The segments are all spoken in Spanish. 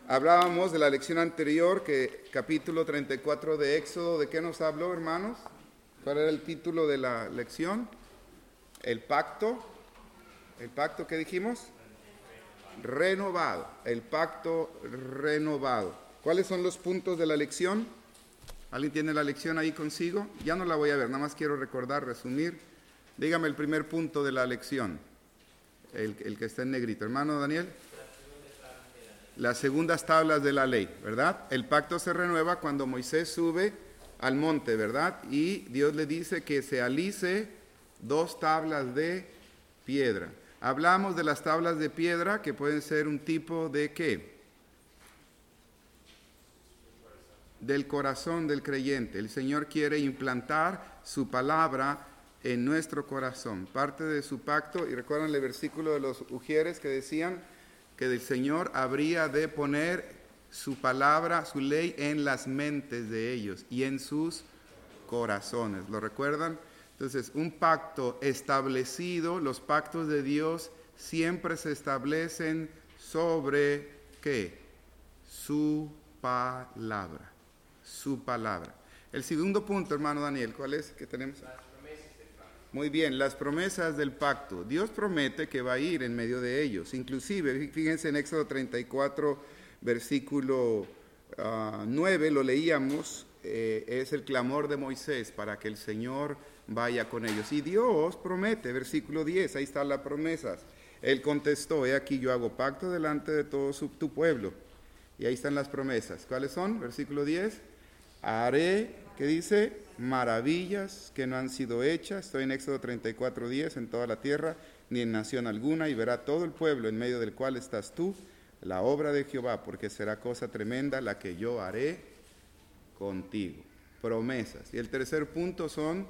Hablábamos de la lección anterior, que capítulo 34 de Éxodo, ¿de qué nos habló, hermanos? ¿Cuál era el título de la lección? El pacto. ¿El pacto qué dijimos? Renovado. El pacto renovado. ¿Cuáles son los puntos de la lección? ¿Alguien tiene la lección ahí consigo? Ya no la voy a ver, nada más quiero recordar, resumir. Dígame el primer punto de la lección. El que está en negrito. Hermano Daniel. Las segundas tablas de la ley, ¿verdad? El pacto se renueva cuando Moisés sube al monte, ¿verdad? Y Dios le dice que se alice 2 tablas de piedra. Hablamos de las tablas de piedra que pueden ser un tipo de ¿qué? Del corazón del creyente. El Señor quiere implantar su palabra en nuestro corazón. Parte de su pacto, y recuerdan el versículo de los ujieres que decían que el Señor habría de poner su palabra, su ley en las mentes de ellos y en sus corazones. ¿Lo recuerdan? Entonces, un pacto establecido, los pactos de Dios siempre se establecen sobre ¿qué? Su palabra. Su palabra. El segundo punto, hermano Daniel, ¿cuál es que tenemos? Muy bien, las promesas del pacto. Dios promete que va a ir en medio de ellos. Inclusive, fíjense en Éxodo 34, versículo 9, lo leíamos, es el clamor de Moisés para que el Señor vaya con ellos. Y Dios promete, versículo 10, ahí están las promesas. Él contestó, he aquí yo hago pacto delante de todo tu pueblo. Y ahí están las promesas. ¿Cuáles son? Versículo 10, haré, ¿qué dice? Maravillas que no han sido hechas, estoy en Éxodo 34:10, en toda la tierra, ni en nación alguna, y verá todo el pueblo en medio del cual estás tú, la obra de Jehová, porque será cosa tremenda la que yo haré contigo. Promesas. Y el tercer punto son,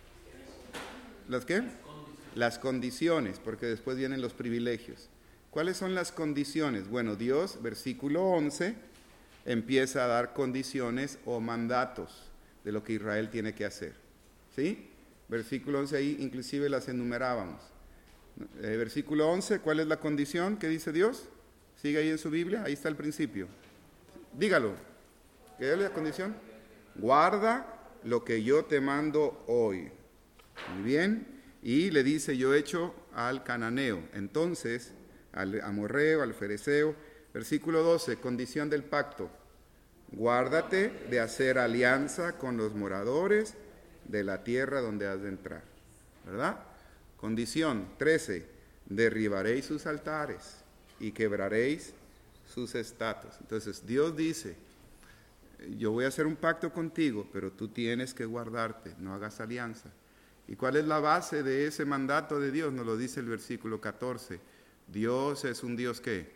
¿las qué? Las condiciones, porque después vienen los privilegios. ¿Cuáles son las condiciones? Bueno, Dios, versículo 11, empieza a dar condiciones o mandatos de lo que Israel tiene que hacer. ¿Sí? Versículo 11, ahí inclusive las enumerábamos. Versículo 11, ¿cuál es la condición que dice Dios? Sigue ahí en su Biblia, ahí está el principio. Dígalo. ¿Qué es la condición? Guarda lo que yo te mando hoy. Muy bien. Y le dice, yo echo al cananeo. Entonces, al amorreo, al fereceo. Versículo 12, condición del pacto. Guárdate de hacer alianza con los moradores de la tierra donde has de entrar. ¿Verdad? Condición 13. Derribaréis sus altares y quebraréis sus estatuas. Entonces Dios dice, yo voy a hacer un pacto contigo, pero tú tienes que guardarte, no hagas alianza. ¿Y cuál es la base de ese mandato de Dios? Nos lo dice el versículo 14. Dios es un Dios ¿qué?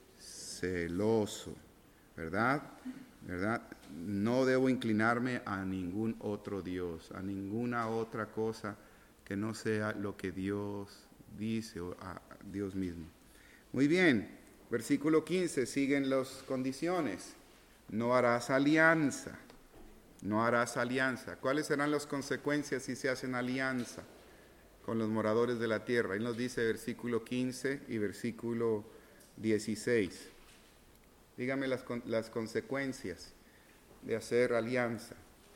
Celoso. ¿Verdad? ¿Verdad? No debo inclinarme a ningún otro Dios, a ninguna otra cosa que no sea lo que Dios dice o a Dios mismo. Muy bien, versículo 15, siguen las condiciones. No harás alianza, no harás alianza. ¿Cuáles serán las consecuencias si se hacen alianza con los moradores de la tierra? Ahí nos dice versículo 15 y versículo 16. Dígame las consecuencias de hacer alianza.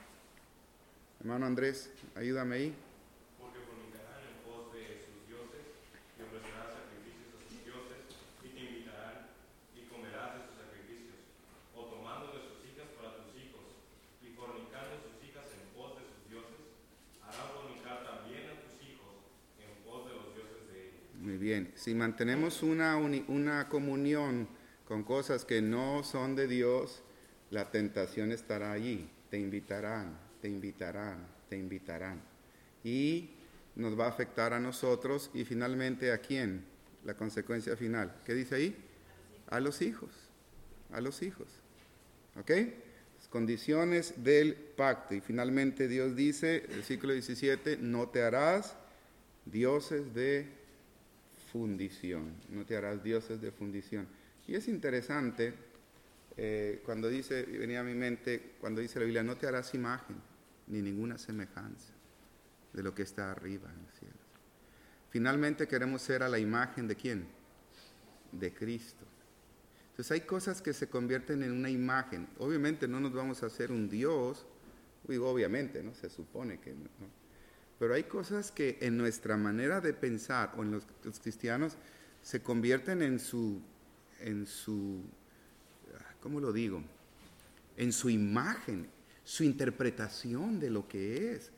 Hermano Andrés, ayúdame ahí. Porque fornicarán en pos de sus dioses y ofrecerán sacrificios a sus dioses y te invitarán y comerás de sus sacrificios. O tomando de sus hijas para tus hijos y fornicando sus hijas en pos de sus dioses, harán fornicar también a tus hijos en pos de los dioses de ellos. Muy bien, si mantenemos una comunión con cosas que no son de Dios, la tentación estará allí. Te invitarán, te invitarán, te invitarán. Y nos va a afectar a nosotros y finalmente ¿a quién? La consecuencia final. ¿Qué dice ahí? A los hijos. A los hijos. ¿Ok? Las condiciones del pacto. Y finalmente Dios dice, versículo 17, no te harás dioses de fundición. No te harás dioses de fundición. Y es interesante cuando dice, venía a mi mente, cuando dice la Biblia, no te harás imagen ni ninguna semejanza de lo que está arriba en el cielo. Finalmente queremos ser a la imagen de ¿quién? De Cristo. Entonces hay cosas que se convierten en una imagen. Obviamente no nos vamos a hacer un Dios, digo obviamente, ¿no? Se supone que no. Pero hay cosas que en nuestra manera de pensar, o en los cristianos, se convierten en su, ¿cómo lo digo? En su imagen, su interpretación de lo que es,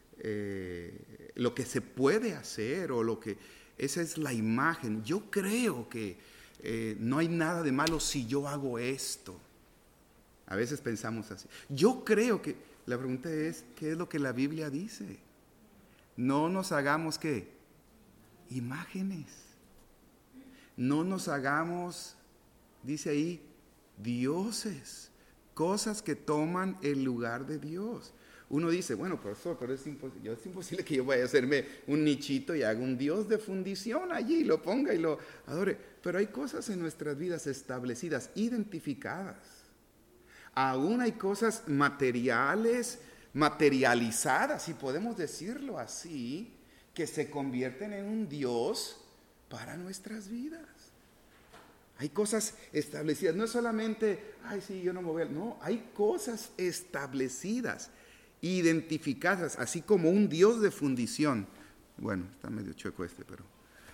lo que se puede hacer, o lo que, esa es la imagen. Yo creo que no hay nada de malo si yo hago esto. A veces pensamos así. Yo creo que, la pregunta es, ¿qué es lo que la Biblia dice? No nos hagamos, ¿qué? Imágenes. No nos hagamos, dice ahí, dioses. Cosas que toman el lugar de Dios. Uno dice, bueno, profesor, pero es imposible que yo vaya a hacerme un nichito y haga un Dios de fundición allí, lo ponga y lo adore. Pero hay cosas en nuestras vidas establecidas, identificadas. Aún hay cosas materiales, materializadas, si podemos decirlo así, que se convierten en un Dios para nuestras vidas. Hay cosas establecidas, no es solamente, ay sí, yo no me voy a... No, hay cosas establecidas, identificadas, así como un Dios de fundición. Bueno, está medio chueco pero...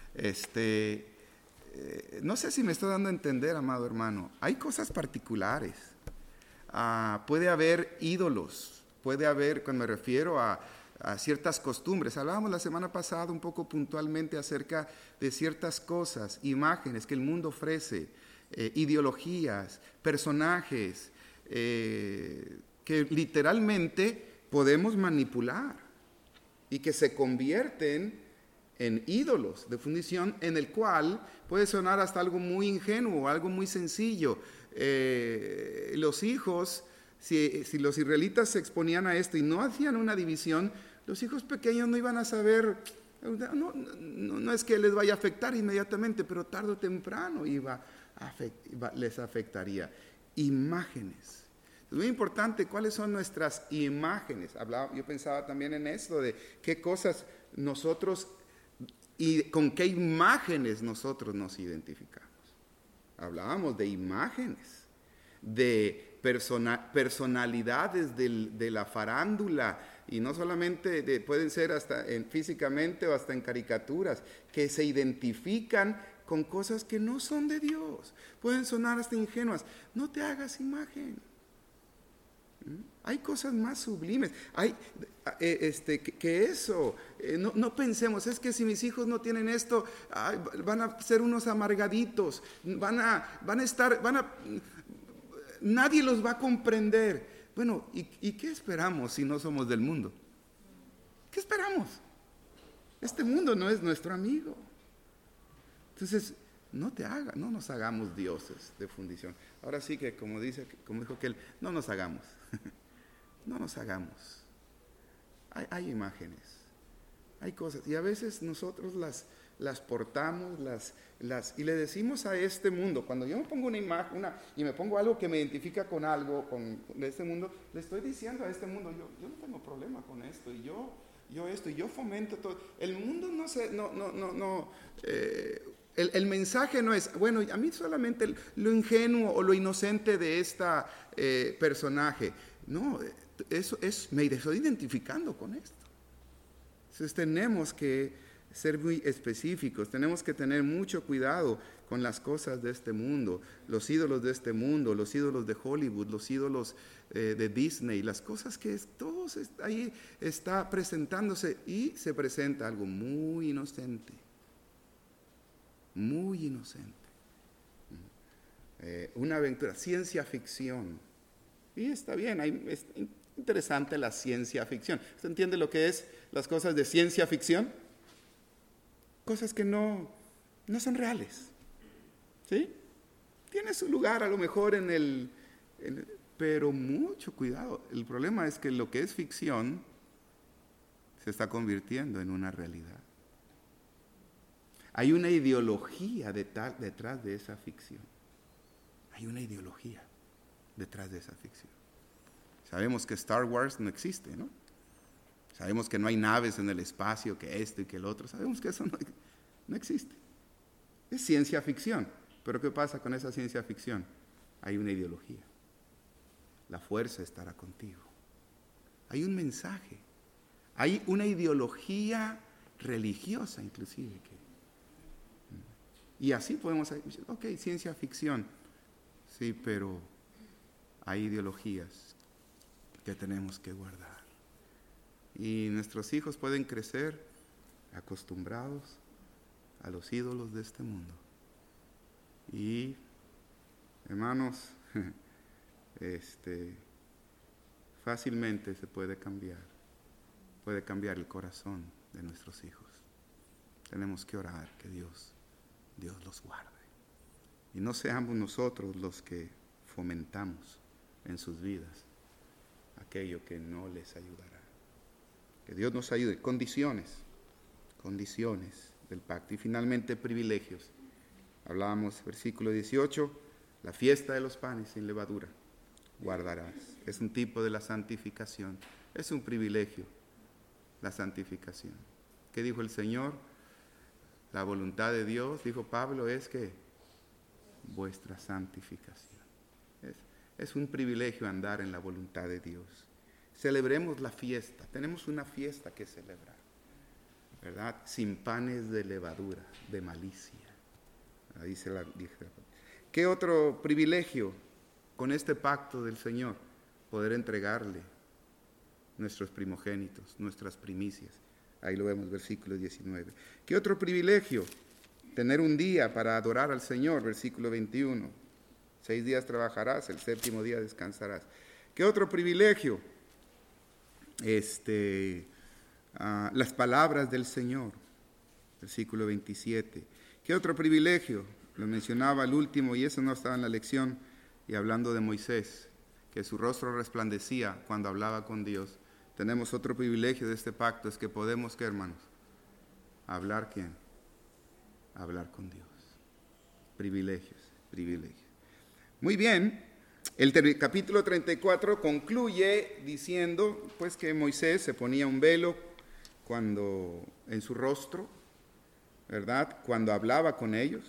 no sé si me estoy dando a entender, amado hermano. Hay cosas particulares. Puede haber ídolos, puede haber, cuando me refiero a ciertas costumbres. Hablábamos la semana pasada un poco puntualmente acerca de ciertas cosas, imágenes que el mundo ofrece, ideologías, personajes, que literalmente podemos manipular y que se convierten en ídolos de fundición, en el cual puede sonar hasta algo muy ingenuo, algo muy sencillo. Los hijos, si los israelitas se exponían a esto y no hacían una división, los hijos pequeños no iban a saber, no es que les vaya a afectar inmediatamente, pero tarde o temprano les afectaría. Imágenes. Es muy importante cuáles son nuestras imágenes. Yo pensaba también en esto de qué cosas nosotros y con qué imágenes nosotros nos identificamos. Hablábamos de imágenes, de personalidades de la farándula, y no solamente pueden ser hasta físicamente o hasta en caricaturas, que se identifican con cosas que no son de Dios. Pueden sonar hasta ingenuas. No te hagas imagen. Hay cosas más sublimes. Hay que eso. No pensemos, es que si mis hijos no tienen esto, van a ser unos amargaditos. Nadie los va a comprender. Bueno, ¿y qué esperamos si no somos del mundo? ¿Qué esperamos? Este mundo no es nuestro amigo. Entonces, no nos hagamos dioses de fundición. Ahora sí que, como dijo aquel, no nos hagamos. No nos hagamos. Hay imágenes, hay cosas, y a veces nosotros las portamos, y le decimos a este mundo, cuando yo me pongo una imagen, y me pongo algo que me identifica con algo de este mundo, le estoy diciendo a este mundo, yo no tengo problema con esto, y yo fomento todo. El mundo el mensaje no es, bueno, a mí solamente lo ingenuo o lo inocente de esta personaje. No, me estoy identificando con esto. Entonces tenemos que ser muy específicos, tenemos que tener mucho cuidado con las cosas de este mundo, los ídolos de este mundo, los ídolos de Hollywood, los ídolos de Disney, las cosas que todos ahí está presentándose, y se presenta algo muy inocente. Muy inocente. Una aventura, ciencia ficción. Y está bien, es interesante la ciencia ficción. ¿Usted entiende lo que es las cosas de ciencia ficción? Cosas que no son reales. ¿Sí? Tiene su lugar a lo mejor pero mucho cuidado. El problema es que lo que es ficción se está convirtiendo en una realidad. Hay una ideología detrás de esa ficción. Hay una ideología detrás de esa ficción. Sabemos que Star Wars no existe, ¿no? Sabemos que no hay naves en el espacio, que esto y que el otro. Sabemos que eso no existe. Es ciencia ficción, Pero ¿qué pasa con esa ciencia ficción? Hay una ideología. La fuerza estará contigo. Hay un mensaje. Hay una ideología religiosa inclusive. Y así podemos decir, ok, ciencia ficción. Sí, pero hay ideologías que tenemos que guardar. Y nuestros hijos pueden crecer acostumbrados a los ídolos de este mundo. Y, hermanos, fácilmente se puede cambiar el corazón de nuestros hijos. Tenemos que orar que Dios los guarde. Y no seamos nosotros los que fomentamos en sus vidas aquello que no les ayudará. Que Dios nos ayude. Condiciones del pacto. Y finalmente, privilegios. Hablábamos, versículo 18, la fiesta de los panes sin levadura guardarás. Es un tipo de la santificación. Es un privilegio la santificación. ¿Qué dijo el Señor? La voluntad de Dios, dijo Pablo, es que vuestra santificación. Es un privilegio andar en la voluntad de Dios. Celebremos la fiesta. Tenemos una fiesta que celebrar, ¿verdad? Sin panes de levadura, de malicia. Ahí se la dije. ¿Qué otro privilegio con este pacto del Señor? Poder entregarle nuestros primogénitos, nuestras primicias. Ahí lo vemos, versículo 19. ¿Qué otro privilegio? Tener un día para adorar al Señor, versículo 21. 6 días trabajarás, el 7º día descansarás. ¿Qué otro privilegio? Las palabras del Señor, versículo 27. ¿Qué otro privilegio? Lo mencionaba el último, y eso no estaba en la lección, y hablando de Moisés, que su rostro resplandecía cuando hablaba con Dios. Tenemos otro privilegio de este pacto, es que podemos, ¿qué, hermanos? ¿Hablar quién? Hablar con Dios. Privilegios. Muy bien, el capítulo 34 concluye diciendo, pues, que Moisés se ponía un velo en su rostro, ¿verdad? Cuando hablaba con ellos.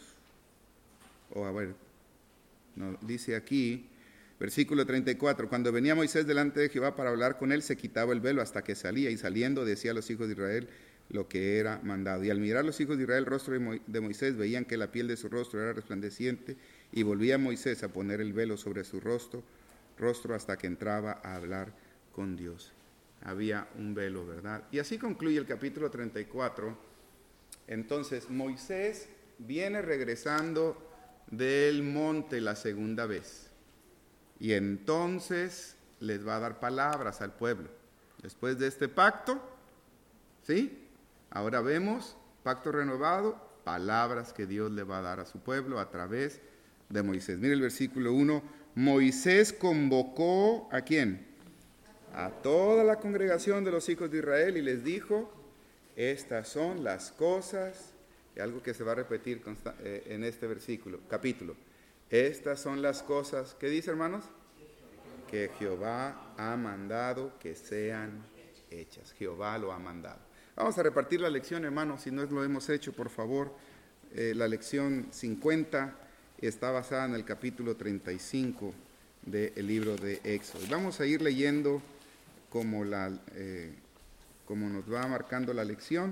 Dice aquí, versículo 34, cuando venía Moisés delante de Jehová para hablar con él, se quitaba el velo hasta que salía, y saliendo decía a los hijos de Israel lo que era mandado. Y al mirar los hijos de Israel el rostro de Moisés, veían que la piel de su rostro era resplandeciente, y volvía Moisés a poner el velo sobre su rostro hasta que entraba a hablar con Dios. Había un velo, ¿verdad? Y así concluye el capítulo 34. Entonces, Moisés viene regresando del monte la segunda vez. Y entonces les va a dar palabras al pueblo. Después de este pacto, ¿sí? Ahora vemos, pacto renovado, palabras que Dios le va a dar a su pueblo a través de Moisés. Mire el versículo 1. Moisés convocó, ¿a quién? A toda la congregación de los hijos de Israel y les dijo, estas son las cosas, y algo que se va a repetir en este capítulo. Estas son las cosas, ¿qué dice, hermanos? Que Jehová ha mandado que sean hechas. Jehová lo ha mandado. Vamos a repartir la lección, hermanos, si no lo hemos hecho, por favor. La lección 50 está basada en el capítulo 35 del libro de Éxodo. Vamos a ir leyendo como nos va marcando la lección.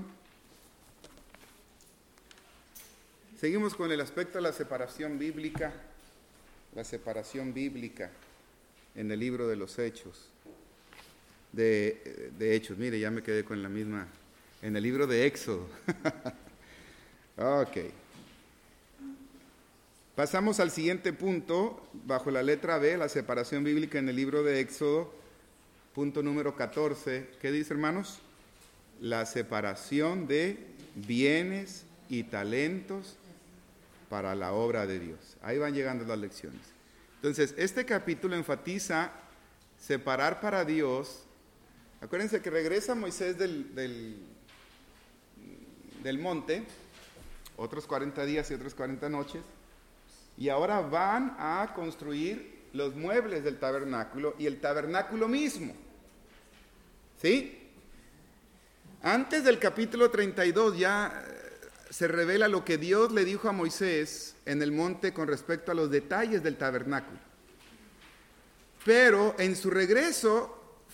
Seguimos con el aspecto de la separación bíblica en el libro de los Hechos. De Hechos, mire, ya me quedé con la misma, en el libro de Éxodo. Ok. Pasamos al siguiente punto, bajo la letra B, la separación bíblica en el libro de Éxodo, punto número 14. ¿Qué dice, hermanos? La separación de bienes y talentos para la obra de Dios. Ahí van llegando las lecciones. Entonces, este capítulo enfatiza separar para Dios. Acuérdense que regresa Moisés del monte, otros 40 días y otros 40 noches, y ahora van a construir los muebles del tabernáculo y el tabernáculo mismo. ¿Sí? Antes del capítulo 32 ya se revela lo que Dios le dijo a Moisés en el monte con respecto a los detalles del tabernáculo. Pero en su regreso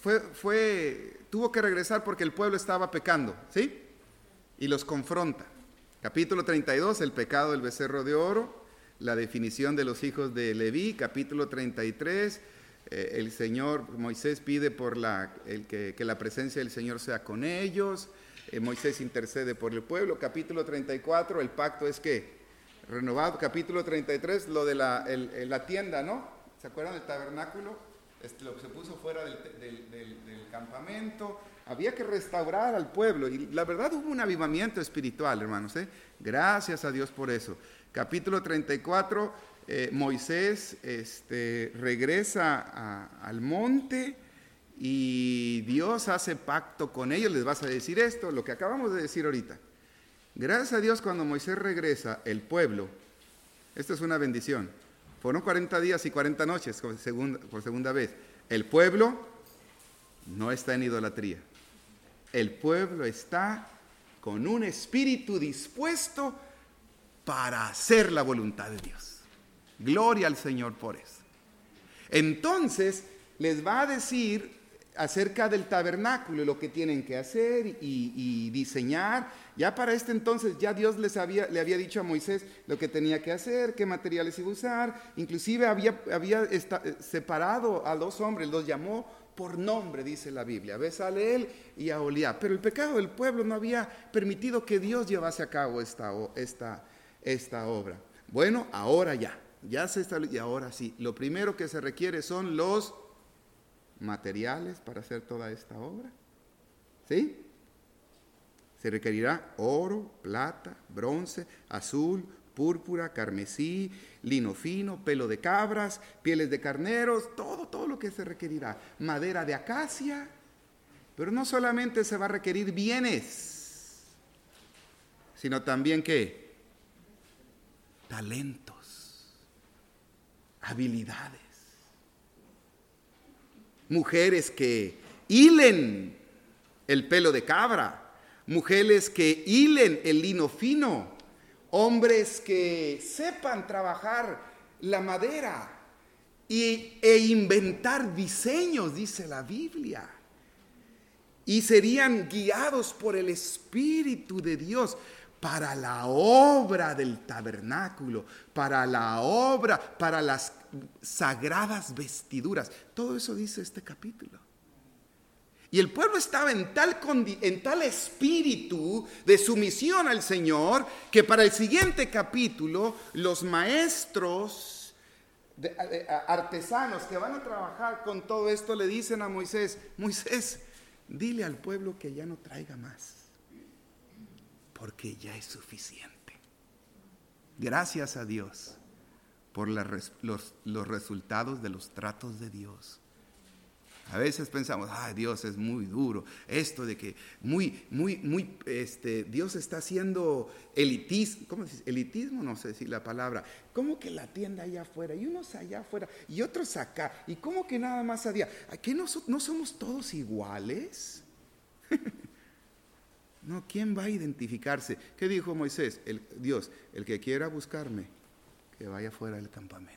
tuvo que regresar porque el pueblo estaba pecando, ¿sí? Y los confronta. Capítulo 32, el pecado del becerro de oro, la definición de los hijos de Leví. Capítulo 33, el Señor, Moisés pide por que la presencia del Señor sea con ellos. Moisés intercede por el pueblo. Capítulo 34, el pacto es que renovado. Capítulo 33, lo de la tienda, ¿no? ¿Se acuerdan del tabernáculo? Lo que se puso fuera del campamento. Había que restaurar al pueblo. Y la verdad hubo un avivamiento espiritual, hermanos, ¿eh? Gracias a Dios por eso. Capítulo 34, Moisés regresa al monte. Y Dios hace pacto con ellos. Les vas a decir esto, lo que acabamos de decir ahorita. Gracias a Dios, cuando Moisés regresa, el pueblo, esto es una bendición, fueron 40 días y 40 noches por segunda vez. El pueblo no está en idolatría. El pueblo está con un espíritu dispuesto para hacer la voluntad de Dios. Gloria al Señor por eso. Entonces les va a decir acerca del tabernáculo y lo que tienen que hacer y diseñar. Ya para este entonces ya Dios le había dicho a Moisés lo que tenía que hacer, qué materiales iba a usar. Inclusive había separado a 2 hombres, los llamó por nombre, dice la Biblia, a Bezaleel y a Oholiab. Pero el pecado del pueblo no había permitido que Dios llevase a cabo esta obra. Bueno, ahora ya se estableció, y ahora sí, lo primero que se requiere son los materiales para hacer toda esta obra. ¿Sí? Se requerirá oro, plata, bronce, azul, púrpura, carmesí, lino fino, pelo de cabras, pieles de carneros, todo lo que se requerirá. Madera de acacia. Pero no solamente se va a requerir bienes, sino también ¿qué? Talentos, habilidades. Mujeres que hilen el pelo de cabra, mujeres que hilen el lino fino, hombres que sepan trabajar la madera e inventar diseños, dice la Biblia, y serían guiados por el Espíritu de Dios para la obra del tabernáculo, para las sagradas vestiduras. Todo eso dice este capítulo. Y el pueblo estaba en tal espíritu de sumisión al Señor, que para el siguiente capítulo los maestros artesanos que van a trabajar con todo esto le dicen a Moisés: Moisés, dile al pueblo que ya no traiga más, porque ya es suficiente. Gracias a Dios por los resultados de los tratos de Dios. A veces pensamos, Dios es muy duro. Esto de que Dios está haciendo elitismo. ¿Cómo se dice? Elitismo, no sé si la palabra. ¿Cómo que la tienda allá afuera y unos allá afuera y otros acá? ¿Y cómo que nada más allá? ¿Que no somos todos iguales? No, ¿quién va a identificarse? ¿Qué dijo Moisés? Dios, el que quiera buscarme, que vaya fuera del campamento.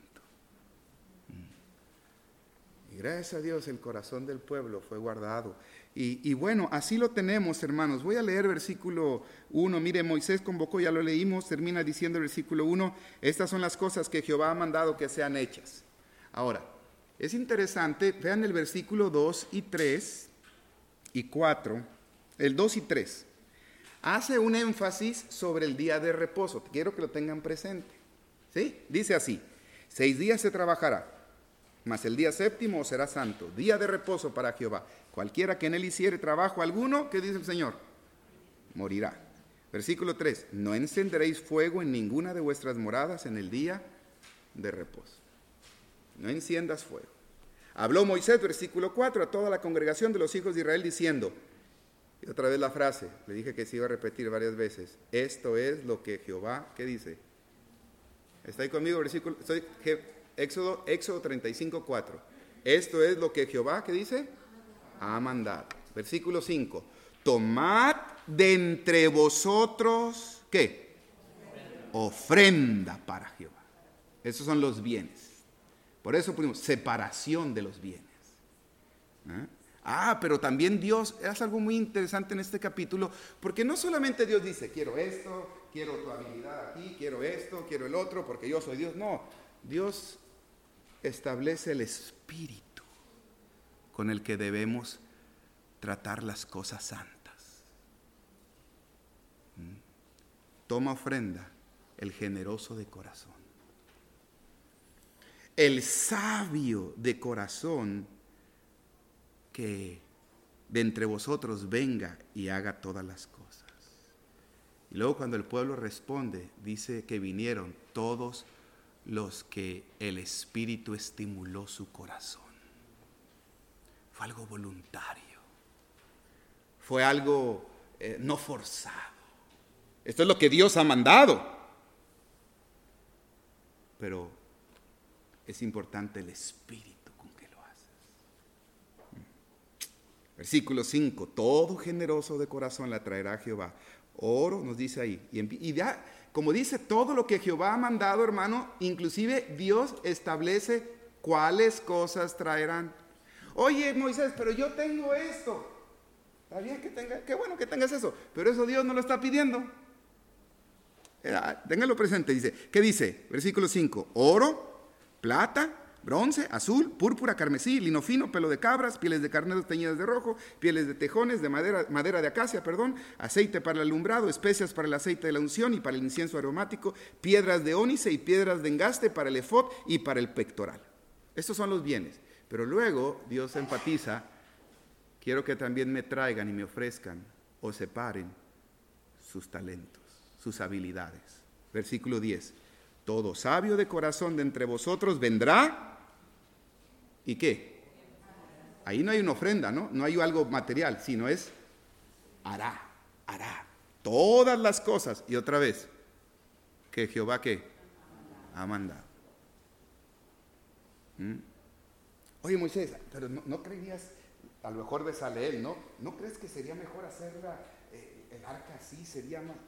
Y gracias a Dios el corazón del pueblo fue guardado. Y bueno, así lo tenemos, hermanos. Voy a leer versículo 1. Mire, Moisés convocó, ya lo leímos, termina diciendo el versículo 1, estas son las cosas que Jehová ha mandado que sean hechas. Ahora, es interesante, vean el versículo 2 y 3 y 4, el 2 y 3. Hace un énfasis sobre el día de reposo. Quiero que lo tengan presente. ¿Sí? Dice así: 6 días se trabajará, mas el día séptimo será santo, día de reposo para Jehová. Cualquiera que en él hiciere trabajo alguno, ¿qué dice el Señor? Morirá. Versículo 3: no encenderéis fuego en ninguna de vuestras moradas en el día de reposo. No enciendas fuego. Habló Moisés, versículo 4, a toda la congregación de los hijos de Israel diciendo, y otra vez la frase, le dije que se iba a repetir varias veces, esto es lo que Jehová, ¿qué dice? ¿Está ahí conmigo? Versículo, Éxodo 35, 4. Esto es lo que Jehová, ¿qué dice? Ha mandado. Versículo 5. Tomad de entre vosotros, ¿qué? ofrenda para Jehová. Esos son los bienes. Por eso ponemos separación de los bienes. Pero también Dios hace algo muy interesante en este capítulo, porque no solamente Dios dice, quiero esto, quiero tu habilidad aquí, quiero esto, quiero el otro, porque yo soy Dios. No, Dios establece el espíritu con el que debemos tratar las cosas santas. Toma ofrenda el generoso de corazón. El sabio de corazón que de entre vosotros venga y haga todas las cosas. Y luego cuando el pueblo responde, dice que vinieron todos los que el Espíritu estimuló su corazón. Fue algo voluntario. Fue algo no forzado. Esto es lo que Dios ha mandado. Pero es importante el espíritu con que lo haces. Versículo 5. Todo generoso de corazón la traerá a Jehová. Oro, nos dice ahí. Y ya, como dice, todo lo que Jehová ha mandado, hermano, inclusive Dios establece cuáles cosas traerán. Oye, Moisés, pero yo tengo esto. Está bien que tengas, qué bueno que tengas eso, pero eso Dios no lo está pidiendo. Téngalo presente, dice. ¿Qué dice? Versículo 5. Oro, plata, bronce, azul, púrpura, carmesí, lino fino, pelo de cabras, pieles de carneros teñidas de rojo, pieles de tejones, de madera de acacia, aceite para el alumbrado, especias para el aceite de la unción y para el incienso aromático, piedras de ónice y piedras de engaste para el efod y para el pectoral. Estos son los bienes. Pero luego Dios enfatiza, quiero que también me traigan y me ofrezcan o separen sus talentos, sus habilidades. Versículo 10. Todo sabio de corazón de entre vosotros vendrá. ¿Y qué? Ahí no hay una ofrenda, ¿no? No hay algo material, sino es hará todas las cosas. Y otra vez, que Jehová ¿qué? Ha mandado. Oye, Moisés, pero no creías, a lo mejor Bezaleel, ¿no crees que sería mejor hacer el arca así? Sería más.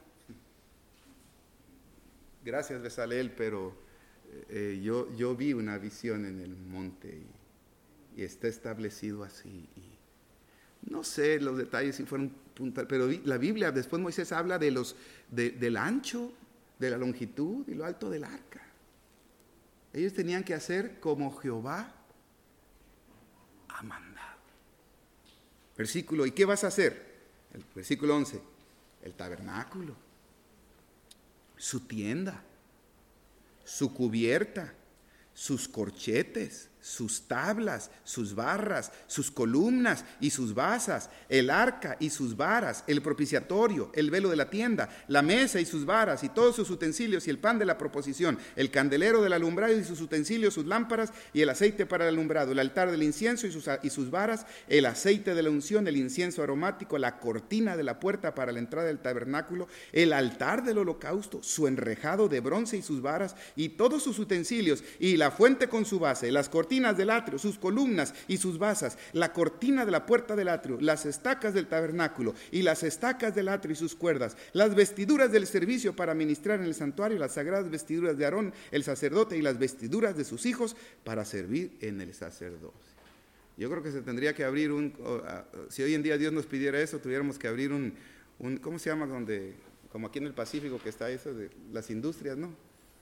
Gracias, Bezaleel, pero yo vi una visión en el monte y está establecido así. Y no sé los detalles si fueron puntuales, pero la Biblia, después Moisés habla del ancho, de la longitud y lo alto del arca. Ellos tenían que hacer como Jehová ha mandado. Versículo, ¿y qué vas a hacer? El versículo 11, el tabernáculo, su tienda, su cubierta, sus corchetes, sus tablas, sus barras, sus columnas y sus basas, el arca y sus varas, el propiciatorio, el velo de la tienda, la mesa y sus varas y todos sus utensilios y el pan de la proposición, el candelero del alumbrado y sus utensilios, sus lámparas y el aceite para el alumbrado, el altar del incienso y sus varas, el aceite de la unción, el incienso aromático, la cortina de la puerta para la entrada del tabernáculo, el altar del holocausto, su enrejado de bronce y sus varas y todos sus utensilios y la fuente con su base, las cortinas del atrio, sus columnas y sus basas, la cortina de la puerta del atrio, las estacas del tabernáculo y las estacas del atrio y sus cuerdas, las vestiduras del servicio para ministrar en el santuario, las sagradas vestiduras de Aarón, el sacerdote, y las vestiduras de sus hijos para servir en el sacerdocio. Yo creo que se tendría que abrir si hoy en día Dios nos pidiera eso, tuviéramos que abrir un ¿cómo se llama? Donde, como aquí en el Pacífico que está eso de las industrias, ¿no?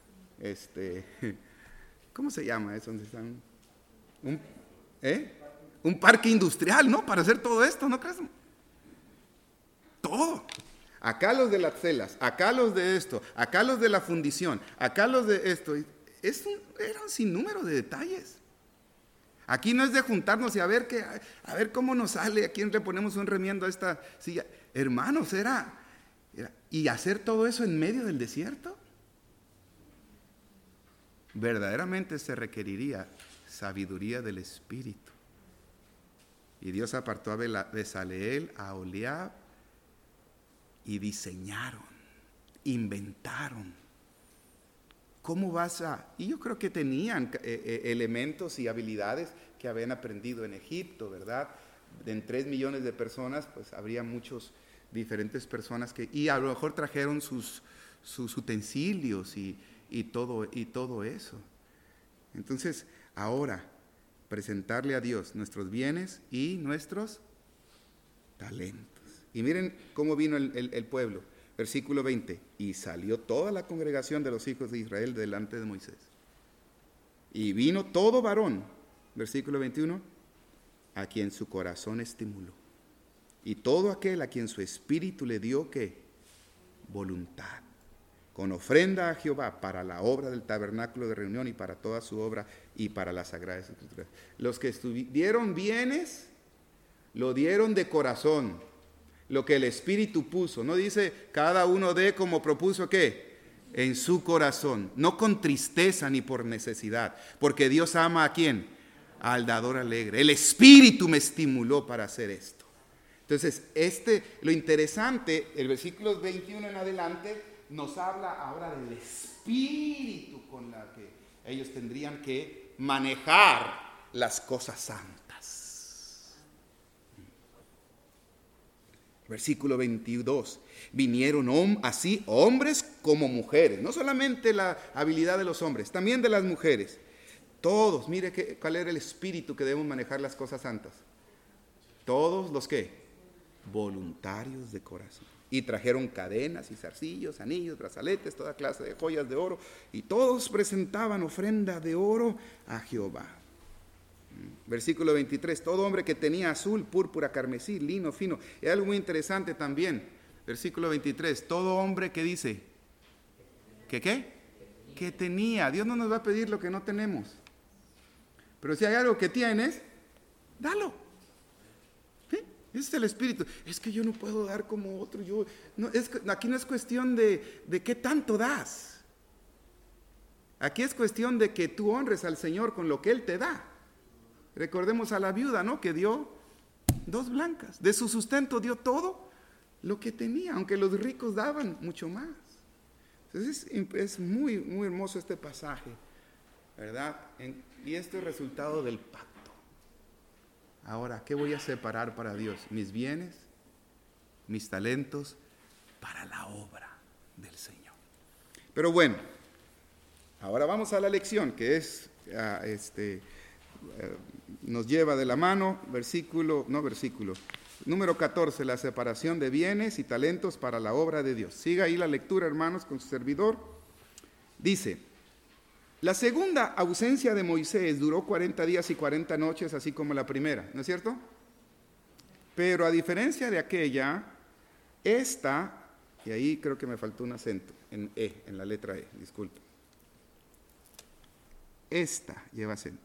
¿Cómo se llama eso? ¿Dónde están? Un parque industrial, ¿no? Para hacer todo esto, ¿no crees? Todo. Acá los de las celas, acá los de esto, acá los de la fundición, acá los de esto. Era un sinnúmero de detalles. Aquí no es de juntarnos y a ver cómo nos sale, a quién le ponemos un remiendo a esta silla. Hermanos, y hacer todo eso en medio del desierto. Verdaderamente se requeriría sabiduría del Espíritu. Y Dios apartó a Bezaleel, a Oholiab, y diseñaron, inventaron. ¿Cómo vas a...? Y yo creo que tenían elementos y habilidades que habían aprendido en Egipto, ¿verdad? En 3 millones de personas, pues habría muchos diferentes personas y a lo mejor trajeron sus sus utensilios y todo eso. Entonces, ahora, presentarle a Dios nuestros bienes y nuestros talentos. Y miren cómo vino el pueblo. Versículo 20. Y salió toda la congregación de los hijos de Israel delante de Moisés. Y vino todo varón, versículo 21, a quien su corazón estimuló. Y todo aquel a quien su espíritu le dio, ¿qué? Voluntad. Con ofrenda a Jehová para la obra del tabernáculo de reunión y para toda su obra y para las sagradas escrituras. Los que dieron bienes, lo dieron de corazón. Lo que el Espíritu puso. No dice cada uno dé como propuso, ¿qué? En su corazón. No con tristeza ni por necesidad. Porque Dios ama ¿a quién? Al dador alegre. El Espíritu me estimuló para hacer esto. Entonces, lo interesante, el versículo 21 en adelante, nos habla ahora del Espíritu con la que ellos tendrían que manejar las cosas santas. Versículo 22, vinieron así hombres como mujeres, no solamente la habilidad de los hombres, también de las mujeres. Todos, mire cuál era el espíritu que debemos manejar las cosas santas. Todos los que, voluntarios de corazón. Y trajeron cadenas y zarcillos, anillos, brazaletes, toda clase de joyas de oro. Y todos presentaban ofrenda de oro a Jehová. Versículo 23, todo hombre que tenía azul, púrpura, carmesí, lino fino. Es algo muy interesante también. Versículo 23, todo hombre que dice, ¿que qué? Que tenía. Dios no nos va a pedir lo que no tenemos. Pero si hay algo que tienes, dalo. ¿Sí? Ese es el espíritu. Es que yo no puedo dar como otro. Aquí no es cuestión de qué tanto das. Aquí es cuestión de que tú honres al Señor con lo que Él te da. Recordemos a la viuda, ¿no? Que dio 2 blancas. De su sustento dio todo lo que tenía, aunque los ricos daban mucho más. Entonces es muy, muy hermoso este pasaje, ¿verdad? Y esto es resultado del pacto. Ahora, ¿qué voy a separar para Dios? Mis bienes, mis talentos, para la obra del Señor. Pero bueno, ahora vamos a la lección, que es nos lleva de la mano, número 14, la separación de bienes y talentos para la obra de Dios. Siga ahí la lectura, hermanos, con su servidor. Dice, la segunda ausencia de Moisés duró 40 días y 40 noches, así como la primera, ¿no es cierto? Pero a diferencia de aquella, esta, y ahí creo que me faltó un acento, en la letra E, disculpe. Esta lleva acento.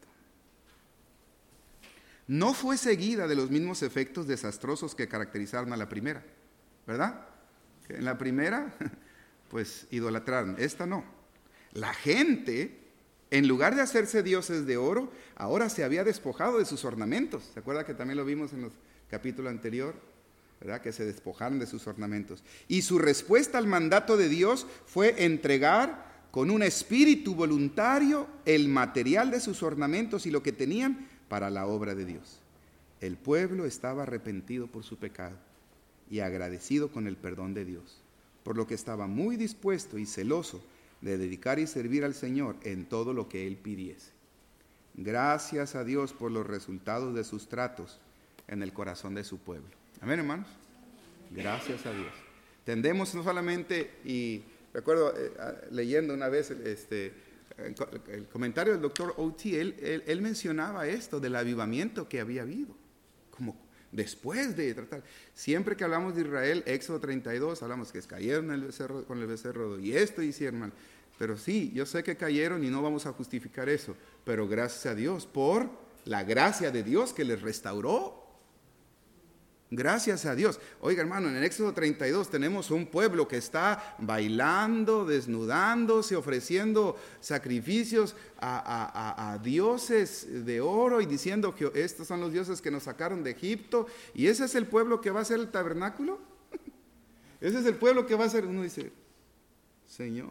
No fue seguida de los mismos efectos desastrosos que caracterizaron a la primera, ¿verdad? En la primera, pues idolatraron, esta no. La gente, en lugar de hacerse dioses de oro, ahora se había despojado de sus ornamentos. ¿Se acuerda que también lo vimos en el capítulo anterior? ¿Verdad? Que se despojaron de sus ornamentos. Y su respuesta al mandato de Dios fue entregar con un espíritu voluntario el material de sus ornamentos y lo que tenían para la obra de Dios. El pueblo estaba arrepentido por su pecado y agradecido con el perdón de Dios, por lo que estaba muy dispuesto y celoso de dedicar y servir al Señor en todo lo que Él pidiese. Gracias a Dios por los resultados de sus tratos en el corazón de su pueblo. Amén, hermanos. Gracias a Dios. Tendemos no solamente, y recuerdo leyendo una vez el comentario del doctor O.T., él mencionaba esto del avivamiento que había habido, como después de tratar. Siempre que hablamos de Israel, Éxodo 32, hablamos que cayeron con el becerro y esto hicieron mal. Pero sí, yo sé que cayeron y no vamos a justificar eso, pero gracias a Dios por la gracia de Dios que les restauró. Gracias a Dios. Oiga, hermano, en el Éxodo 32 tenemos un pueblo que está bailando, desnudándose, ofreciendo sacrificios a dioses de oro y diciendo que estos son los dioses que nos sacaron de Egipto. ¿Y ese es el pueblo que va a hacer el tabernáculo? Ese es el pueblo que va a hacer. Uno dice, Señor,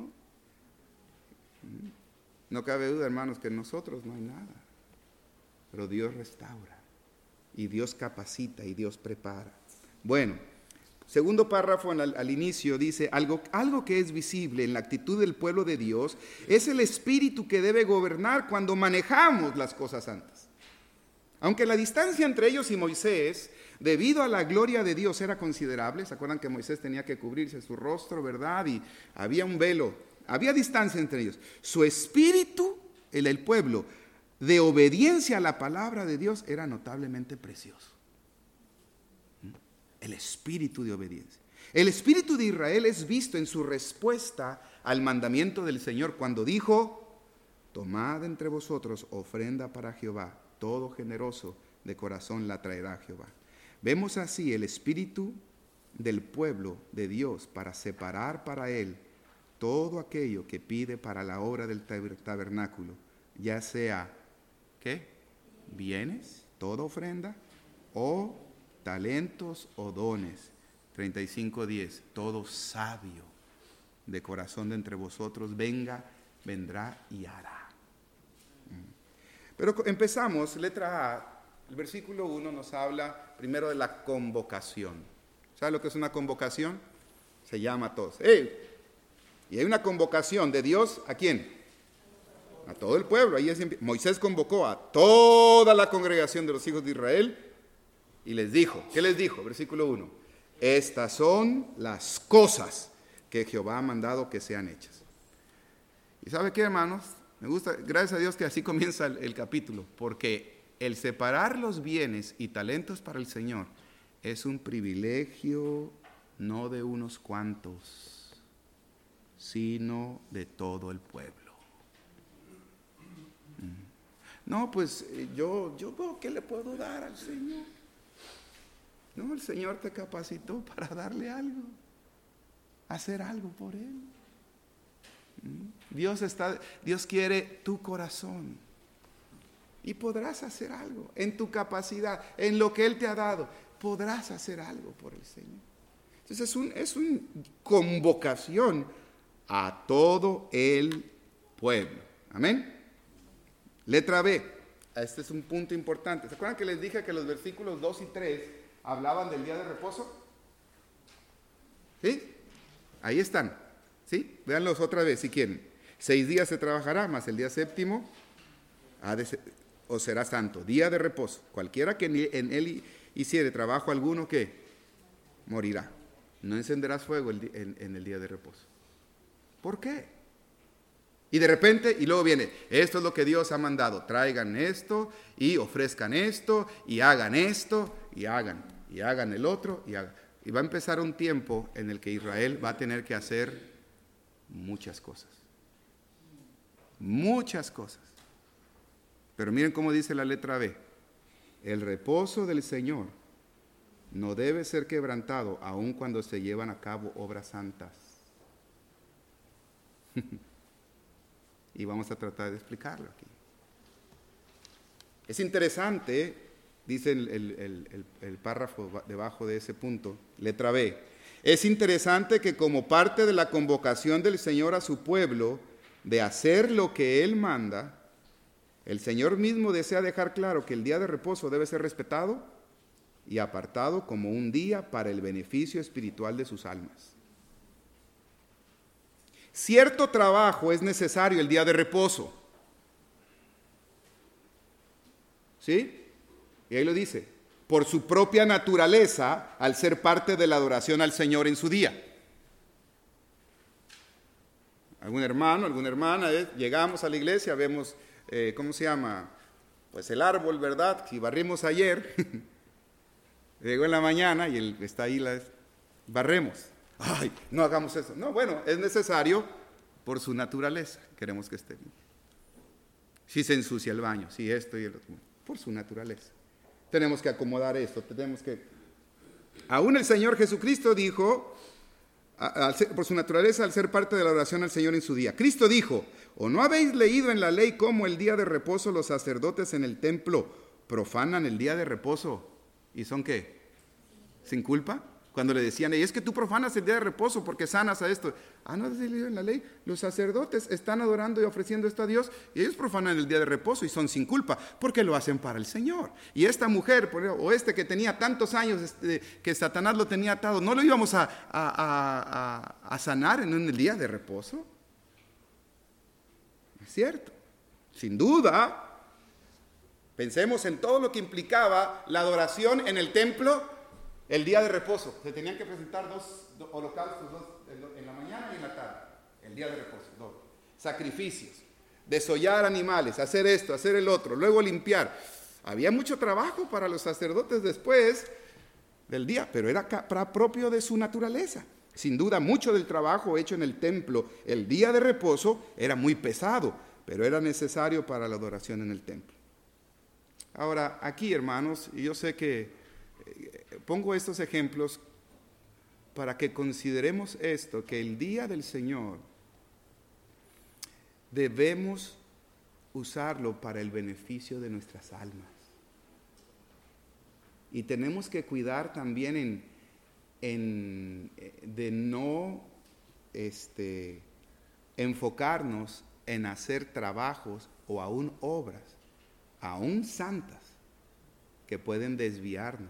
no cabe duda, hermanos, que en nosotros no hay nada. Pero Dios restaura. Y Dios capacita y Dios prepara. Bueno, Segundo párrafo al inicio dice, algo que es visible en la actitud del pueblo de Dios es el espíritu que debe gobernar cuando manejamos las cosas santas. Aunque la distancia entre ellos y Moisés, debido a la gloria de Dios, era considerable. ¿Se acuerdan que Moisés tenía que cubrirse su rostro, verdad? Y había un velo, había distancia entre ellos. Su espíritu, el pueblo, de obediencia a la palabra de Dios, era notablemente precioso. El espíritu de obediencia. El espíritu de Israel es visto en su respuesta al mandamiento del Señor cuando dijo, tomad entre vosotros ofrenda para Jehová, todo generoso de corazón la traerá Jehová. Vemos así el espíritu del pueblo de Dios para separar para él todo aquello que pide para la obra del tabernáculo, ya sea, ¿qué? Bienes, toda ofrenda, o talentos o dones. 35:10, todo sabio de corazón de entre vosotros vendrá y hará. Pero empezamos, letra A, el versículo 1 nos habla primero de la convocación. ¿Sabe lo que es una convocación? Se llama a todos. ¡Ey! Y hay una convocación de Dios, ¿a quién? A todo el pueblo. Ahí Moisés convocó a toda la congregación de los hijos de Israel y les dijo, ¿qué les dijo? Versículo 1, estas son las cosas que Jehová ha mandado que sean hechas. ¿Y sabe qué, hermanos? Me gusta, gracias a Dios que así comienza el capítulo, porque el separar los bienes y talentos para el Señor es un privilegio no de unos cuantos, sino de todo el pueblo. No, pues yo ¿qué le puedo dar al Señor? No, el Señor te capacitó para darle algo, hacer algo por Él. Dios quiere tu corazón y podrás hacer algo en tu capacidad, en lo que Él te ha dado, podrás hacer algo por el Señor. Entonces es una convocación a todo el pueblo. Amén. Letra B, este es un punto importante. ¿Se acuerdan que les dije que los versículos 2 y 3 hablaban del día de reposo? ¿Sí? Ahí están. ¿Sí? Véanlos otra vez si quieren. 6 días se trabajará, más el día séptimo os será santo. Día de reposo. Cualquiera que en él hiciere trabajo alguno, ¿qué? Morirá. No encenderás fuego en el día de reposo. ¿Por qué? Y de repente, y luego viene, esto es lo que Dios ha mandado. Traigan esto y ofrezcan esto y hagan esto y hagan el otro y hagan. Y va a empezar un tiempo en el que Israel va a tener que hacer muchas cosas. Muchas cosas. Pero miren cómo dice la letra B. El reposo del Señor no debe ser quebrantado aun cuando se llevan a cabo obras santas. Y vamos a tratar de explicarlo aquí. Es interesante, dice el párrafo debajo de ese punto, letra B. Es interesante que como parte de la convocación del Señor a su pueblo de hacer lo que Él manda, el Señor mismo desea dejar claro que el día de reposo debe ser respetado y apartado como un día para el beneficio espiritual de sus almas. Cierto trabajo es necesario el día de reposo. ¿Sí? Y ahí lo dice. Por su propia naturaleza, al ser parte de la adoración al Señor en su día. Algún hermano, alguna hermana, llegamos a la iglesia, vemos, ¿cómo se llama? Pues el árbol, ¿verdad? Si barrimos ayer, llegó en la mañana y está ahí, barremos. Ay, no hagamos eso. No, bueno, es necesario por su naturaleza. Queremos que esté bien. Si se ensucia el baño, si esto y el otro, por su naturaleza. Tenemos que acomodar esto, tenemos que... Aún el Señor Jesucristo dijo, por su naturaleza, al ser parte de la oración al Señor en su día. Cristo dijo, ¿o no habéis leído en la ley cómo el día de reposo los sacerdotes en el templo profanan el día de reposo? ¿Y son qué? ¿Sin culpa? Cuando le decían, es que tú profanas el día de reposo porque sanas a esto. No dice en la ley, los sacerdotes están adorando y ofreciendo esto a Dios y ellos profanan el día de reposo y son sin culpa porque lo hacen para el Señor. Y esta mujer, o este que tenía tantos años, que Satanás lo tenía atado, ¿no lo íbamos a sanar en el día de reposo? Es cierto, sin duda. Pensemos en todo lo que implicaba la adoración en el templo el día de reposo. Se tenían que presentar dos holocaustos, en la mañana y en la tarde. El día de reposo, dos. Sacrificios, desollar animales, hacer esto, hacer el otro, luego limpiar. Había mucho trabajo para los sacerdotes después del día, pero era propio de su naturaleza. Sin duda, mucho del trabajo hecho en el templo el día de reposo era muy pesado, pero era necesario para la adoración en el templo. Ahora, aquí, hermanos, yo sé que pongo estos ejemplos para que consideremos esto, que el día del Señor debemos usarlo para el beneficio de nuestras almas. Y tenemos que cuidar también de no enfocarnos en hacer trabajos o aún obras, aún santas, que pueden desviarnos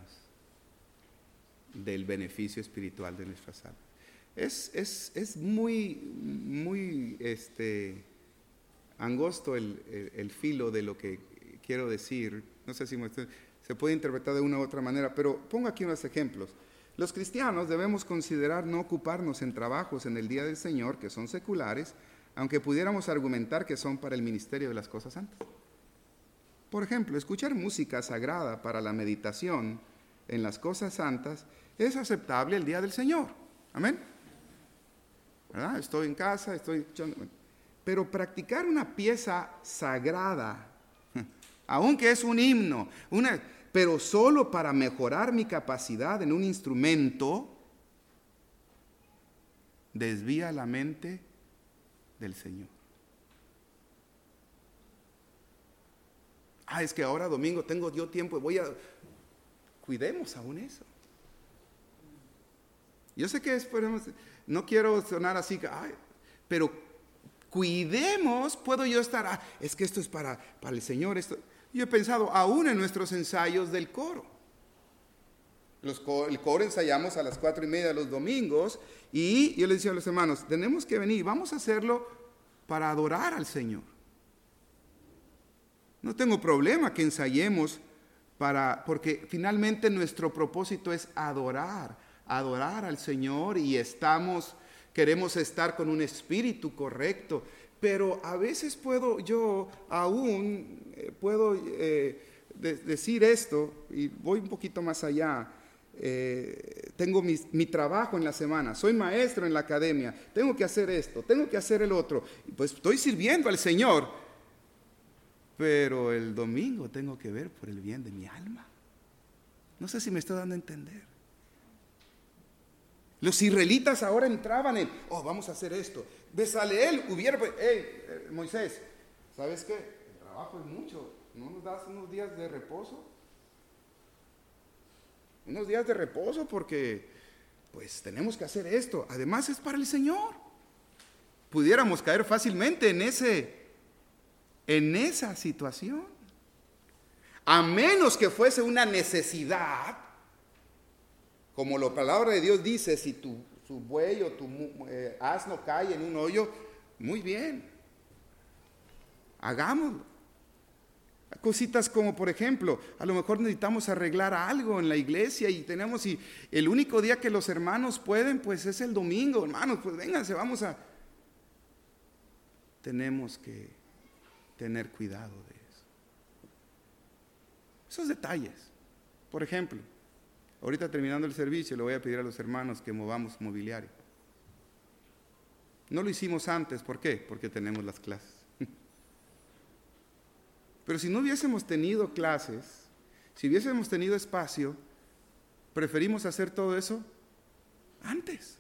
del beneficio espiritual de nuestras almas. Es muy angosto el filo de lo que quiero decir. No sé si se puede interpretar de una u otra manera, pero pongo aquí unos ejemplos. Los cristianos debemos considerar no ocuparnos en trabajos en el día del Señor que son seculares, aunque pudiéramos argumentar que son para el ministerio de las cosas santas. Por ejemplo, escuchar música sagrada para la meditación en las cosas santas es aceptable el día del Señor. Amén. ¿Verdad? Estoy en casa, estoy escuchando. Pero practicar una pieza sagrada, aunque es un himno, pero solo para mejorar mi capacidad en un instrumento, desvía la mente del Señor. Es que ahora domingo tengo yo tiempo, cuidemos aún eso. Yo sé que no quiero sonar así, pero cuidemos, puedo yo estar, es que esto es para el Señor. Yo he pensado aún en nuestros ensayos del coro. El coro ensayamos a las 4:30 los domingos y yo les decía a los hermanos, tenemos que venir, vamos a hacerlo para adorar al Señor. No tengo problema que ensayemos porque finalmente nuestro propósito es adorar al Señor y queremos estar con un espíritu correcto, pero a veces puedo decir esto y voy un poquito más allá. Tengo mi trabajo en la semana, soy maestro en la academia, tengo que hacer esto, tengo que hacer el otro, pues estoy sirviendo al Señor. Pero el domingo tengo que ver por el bien de mi alma. No sé si me estoy dando a entender. Los israelitas ahora entraban vamos a hacer esto. Bezaleel Moisés, ¿sabes qué? El trabajo es mucho. ¿No nos das unos días de reposo? Unos días de reposo porque pues tenemos que hacer esto. Además es para el Señor. Pudiéramos caer fácilmente en esa situación, a menos que fuese una necesidad, como la palabra de Dios dice, si tu buey o tu asno cae en un hoyo, muy bien, hagámoslo. Cositas como, por ejemplo, a lo mejor necesitamos arreglar algo en la iglesia y el único día que los hermanos pueden, pues es el domingo. Hermanos, pues vénganse, tenemos que tener cuidado de eso. Esos detalles. Por ejemplo, ahorita terminando el servicio le voy a pedir a los hermanos que movamos mobiliario. No lo hicimos antes, ¿por qué? Porque tenemos las clases. Pero si no hubiésemos tenido clases, si hubiésemos tenido espacio, preferimos hacer todo eso antes.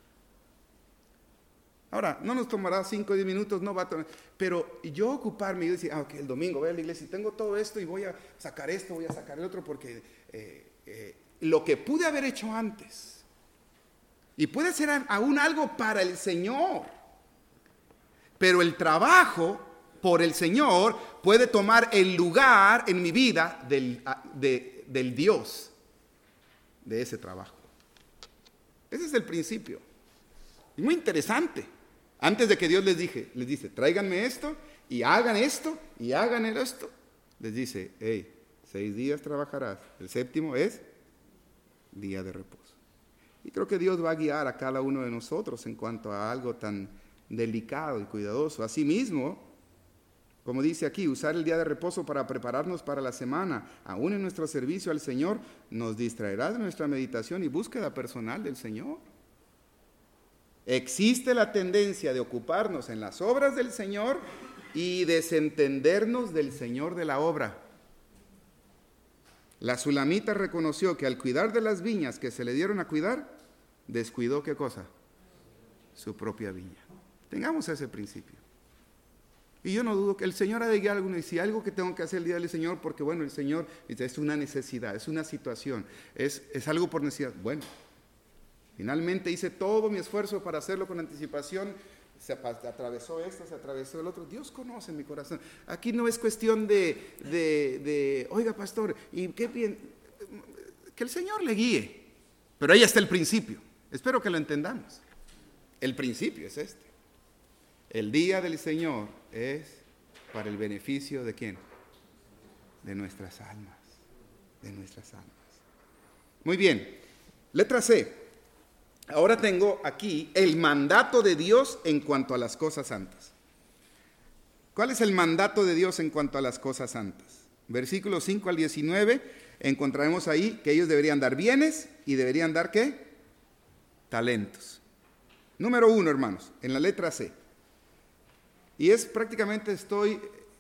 Ahora, no nos tomará 5 o 10 minutos, no va a tomar, pero yo ocuparme y decir, el domingo voy a la iglesia y tengo todo esto y voy a sacar esto, voy a sacar el otro, porque lo que pude haber hecho antes, Y puede ser aún algo para el Señor. Pero el trabajo por el Señor puede tomar el lugar en mi vida del Dios de ese trabajo. Ese es el principio. Y muy interesante. Antes de que Dios les dice, tráiganme esto y hagan esto y hagan esto, les dice, hey, 6 días trabajarás, el 7º es día de reposo. Y creo que Dios va a guiar a cada uno de nosotros en cuanto a algo tan delicado y cuidadoso. Asimismo, como dice aquí, usar el día de reposo para prepararnos para la semana, aún en nuestro servicio al Señor, nos distraerá de nuestra meditación y búsqueda personal del Señor. Existe la tendencia de ocuparnos en las obras del Señor y desentendernos del Señor de la obra. La sulamita reconoció que al cuidar de las viñas que se le dieron a cuidar, descuidó ¿qué cosa? Su propia viña. Tengamos ese principio. Y yo no dudo que el Señor ha de guiar a alguno y si algo que tengo que hacer el día del Señor, porque bueno, el Señor es una necesidad, es una situación, es algo por necesidad. Bueno, finalmente hice todo mi esfuerzo para hacerlo con anticipación, se atravesó esto, se atravesó el otro. Dios conoce mi corazón. Aquí no es cuestión de oiga pastor, y qué bien, que el Señor le guíe, pero ahí está el principio. Espero que lo entendamos. El principio es este. El día del Señor es para el beneficio ¿de quién? De nuestras almas. De nuestras almas. Muy bien. Letra C. Ahora tengo aquí el mandato de Dios en cuanto a las cosas santas. ¿Cuál es el mandato de Dios en cuanto a las cosas santas? Versículos 5 al 19, encontraremos ahí que ellos deberían dar bienes y deberían dar ¿qué? Talentos. Número 1, hermanos, en la letra C. Y es prácticamente estoy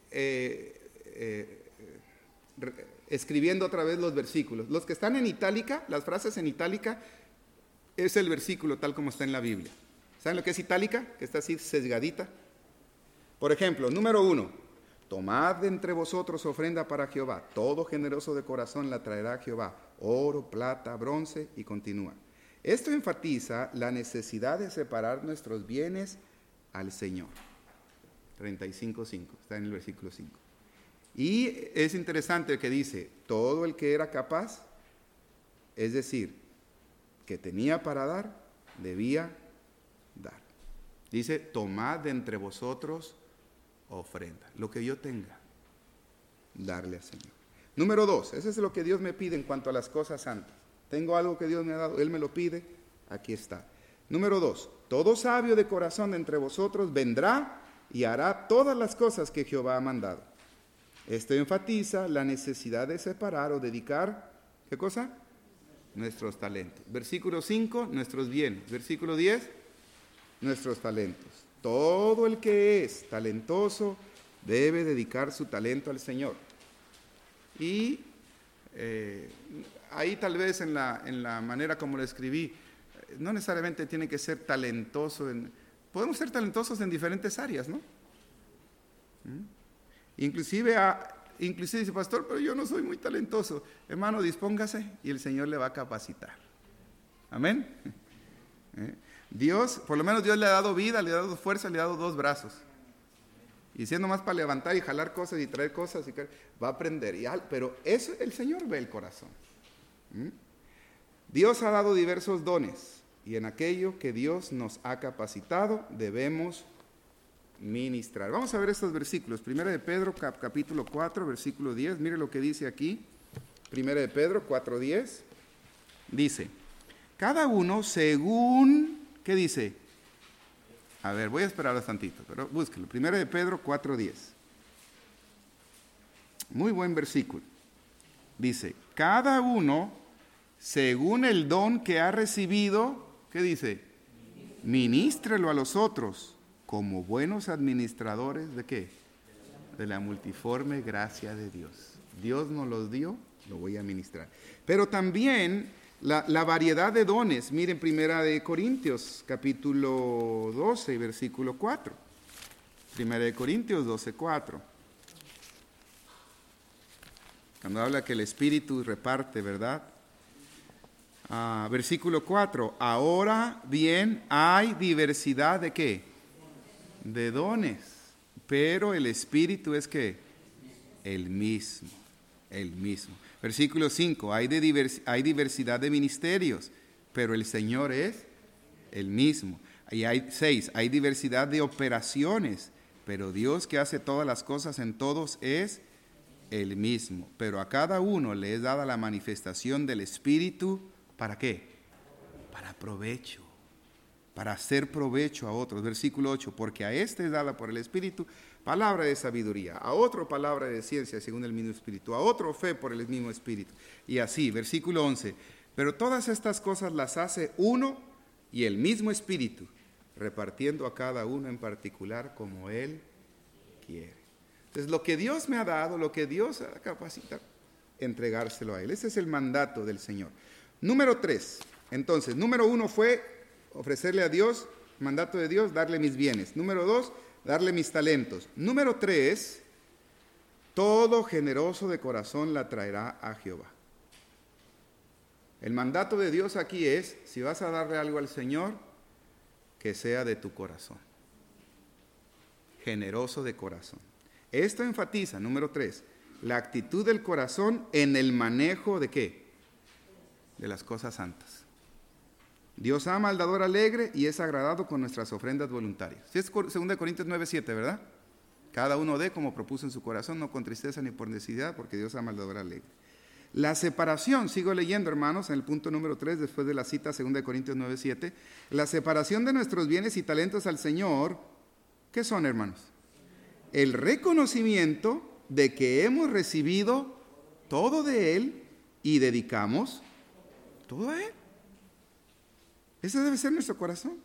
escribiendo otra vez los versículos. Los que están en itálica, las frases en itálica, es el versículo tal como está en la Biblia. ¿Saben lo que es itálica? Que está así sesgadita. Por ejemplo, número 1. Tomad de entre vosotros ofrenda para Jehová. Todo generoso de corazón la traerá a Jehová. Oro, plata, bronce y continúa. Esto enfatiza la necesidad de separar nuestros bienes al Señor. 35:5, está en el versículo 5. Y es interesante que dice, todo el que era capaz, es decir, que tenía para dar, debía dar. Dice, tomad de entre vosotros ofrenda, lo que yo tenga, darle al Señor. Número 2, eso es lo que Dios me pide en cuanto a las cosas santas. Tengo algo que Dios me ha dado, Él me lo pide, aquí está. Número 2, todo sabio de corazón de entre vosotros vendrá y hará todas las cosas que Jehová ha mandado. Esto enfatiza la necesidad de separar o dedicar, ¿qué cosa? Nuestros talentos. Versículo 5, nuestros bienes. Versículo 10, nuestros talentos. Todo el que es talentoso debe dedicar su talento al Señor. Y ahí tal vez en la manera como lo escribí, no necesariamente tiene que ser talentoso. Podemos ser talentosos en diferentes áreas, ¿no? Inclusive dice, pastor, pero yo no soy muy talentoso. Hermano, dispóngase y el Señor le va a capacitar. Amén. Dios, por lo menos Dios le ha dado vida, le ha dado fuerza, le ha dado 2 brazos. Y siendo más para levantar y jalar cosas y traer cosas, va a aprender. Pero eso el Señor ve el corazón. Dios ha dado diversos dones. Y en aquello que Dios nos ha capacitado, debemos ministrar. Vamos a ver estos versículos. Primera de Pedro, capítulo 4, versículo 10. Mire lo que dice aquí. Primera de Pedro, 4:10. Dice, cada uno según, ¿qué dice? A ver, voy a esperar tantito, pero búsquelo. Primera de Pedro, 4:10. Muy buen versículo. Dice, cada uno según el don que ha recibido, ¿qué dice? Ministrelo a los otros como buenos administradores ¿de qué? De la multiforme gracia de Dios. Dios nos los dio, lo voy a administrar. Pero también la variedad de dones. Miren, Primera de Corintios, capítulo 12, versículo 4. Primera de Corintios 12, 4. Cuando habla que el Espíritu reparte, ¿verdad? Versículo 4. Ahora bien, hay diversidad de ¿qué? De dones. Pero el Espíritu es ¿qué? El mismo. El mismo. Versículo 5. Hay diversidad de ministerios, pero el Señor es el mismo. Y hay 6. Hay diversidad de operaciones, pero Dios que hace todas las cosas en todos es el mismo. Pero a cada uno le es dada la manifestación del Espíritu. ¿Para qué? Para provecho. Para hacer provecho a otros. Versículo 8. Porque a este es dada por el Espíritu palabra de sabiduría, a otro palabra de ciencia según el mismo Espíritu, a otro fe por el mismo Espíritu. Y así, versículo 11. Pero todas estas cosas las hace uno y el mismo Espíritu, repartiendo a cada uno en particular como Él quiere. Entonces, lo que Dios me ha dado, lo que Dios ha capacitado, entregárselo a Él. Ese es el mandato del Señor. Número 3. Entonces, número 1 fue ofrecerle a Dios, mandato de Dios, darle mis bienes. Número 2, darle mis talentos. Número 3, todo generoso de corazón la traerá a Jehová. El mandato de Dios aquí es, si vas a darle algo al Señor, que sea de tu corazón. Generoso de corazón. Esto enfatiza, número 3, la actitud del corazón en el manejo de ¿qué? De las cosas santas. Dios ama al dador alegre y es agradado con nuestras ofrendas voluntarias. Si es 2 Corintios 9:7, ¿verdad? Cada uno dé como propuso en su corazón, no con tristeza ni por necesidad, porque Dios ama al dador alegre. La separación, sigo leyendo, hermanos, en el punto número 3, después de la cita 2 Corintios 9:7, la separación de nuestros bienes y talentos al Señor, ¿qué son, hermanos? El reconocimiento de que hemos recibido todo de Él y dedicamos todo a Él. Ese debe ser nuestro corazón.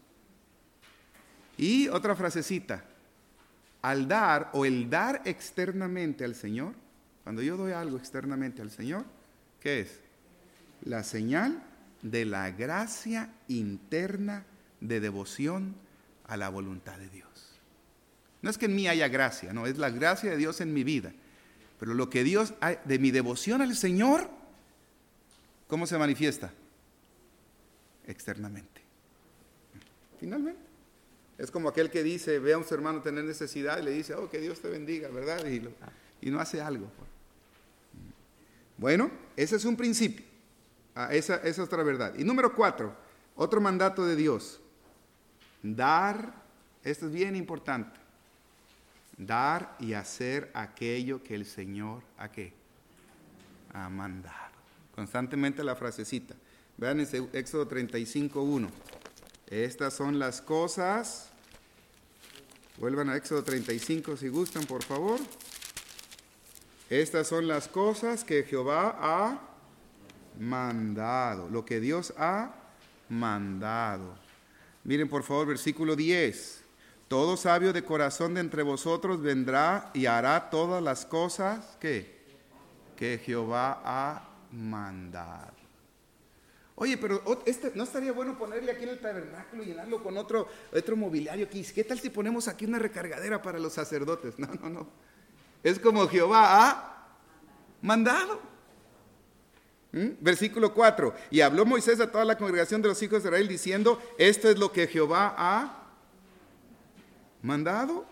Y otra frasecita, al dar o el dar externamente al Señor, cuando yo doy algo externamente al Señor, ¿qué es? La señal de la gracia interna de devoción a la voluntad de Dios. No es que en mí haya gracia, no, es la gracia de Dios en mi vida. Pero lo que Dios, de mi devoción al Señor, ¿cómo se manifiesta? Externamente. Finalmente. Es como aquel que dice, ve a un hermano tener necesidad y le dice, oh, que Dios te bendiga, ¿verdad? Y no hace algo. Bueno, ese es un principio. Esa es otra verdad. Y número 4, otro mandato de Dios. Dar, esto es bien importante. Dar y hacer aquello que el Señor, ¿a qué? Ha mandado. Constantemente la frasecita. Vean en Éxodo 35:1. Estas son las cosas. Vuelvan a Éxodo 35 si gustan, por favor. Estas son las cosas que Jehová ha mandado. Lo que Dios ha mandado. Miren por favor versículo 10. Todo sabio de corazón de entre vosotros vendrá y hará todas las cosas que Jehová ha mandado. Oye, pero ¿no estaría bueno ponerle aquí en el tabernáculo y llenarlo con otro mobiliario aquí? ¿Qué tal si ponemos aquí una recargadera para los sacerdotes? No. Es como Jehová ha mandado. Versículo 4. Y habló Moisés a toda la congregación de los hijos de Israel diciendo, esto es lo que Jehová ha mandado.